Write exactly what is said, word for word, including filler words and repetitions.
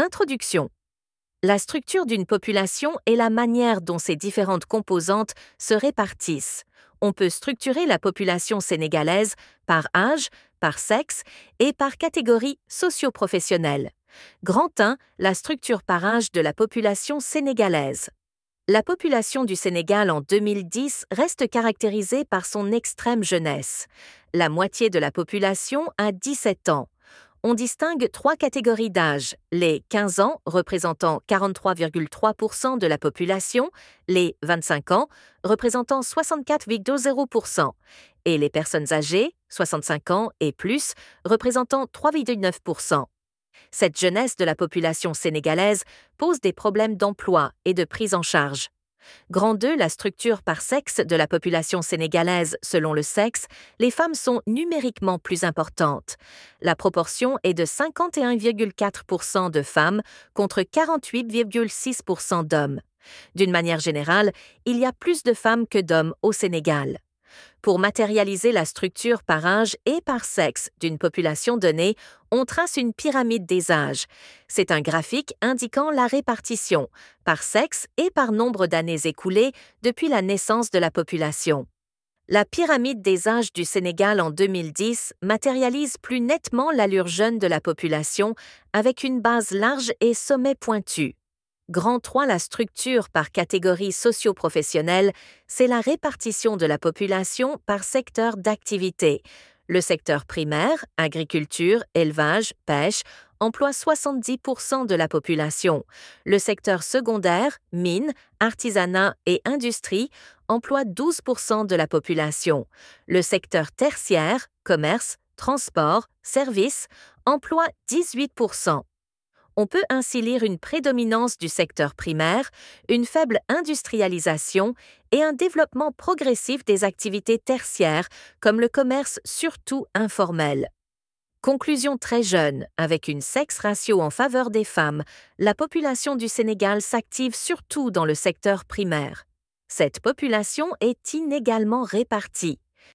Introduction. La structure d'une population est la manière dont ses différentes composantes se répartissent. On peut structurer la population sénégalaise par âge, par sexe et par catégorie socio-professionnelle. Grand un. La structure par âge de la population sénégalaise. La population du Sénégal en deux mille dix reste caractérisée par son extrême jeunesse. La moitié de la population a dix-sept ans. On distingue trois catégories d'âge, les quinze ans représentant quarante-trois virgule trois pour cent de la population, les vingt-cinq ans représentant soixante-quatre virgule zéro pour cent et les personnes âgées, soixante-cinq ans et plus, représentant trois virgule neuf pour cent. Cette jeunesse de la population sénégalaise pose des problèmes d'emploi et de prise en charge. Grand deux. La structure par sexe de la population sénégalaise. Selon le sexe, les femmes sont numériquement plus importantes. La proportion est de cinquante et un virgule quatre pour cent de femmes contre quarante-huit virgule six pour cent d'hommes. D'une manière générale, il y a plus de femmes que d'hommes au Sénégal. Pour matérialiser la structure par âge et par sexe d'une population donnée, on trace une pyramide des âges. C'est un graphique indiquant la répartition, par sexe et par nombre d'années écoulées depuis la naissance de la population. La pyramide des âges du Sénégal en deux mille dix matérialise plus nettement l'allure jeune de la population avec une base large et sommet pointu. Grand trois. La structure par catégorie socio-professionnelle, c'est la répartition de la population par secteur d'activité. Le secteur primaire, agriculture, élevage, pêche, emploie soixante-dix pour cent de la population. Le secteur secondaire, mines, artisanat et industrie, emploie douze pour cent de la population. Le secteur tertiaire, commerce, transport, services, emploie dix-huit pour cent. On peut ainsi lire une prédominance du secteur primaire, une faible industrialisation et un développement progressif des activités tertiaires comme le commerce surtout informel. Conclusion très jeune, avec une sexe ratio en faveur des femmes, la population du Sénégal s'active surtout dans le secteur primaire. Cette population est inégalement répartie.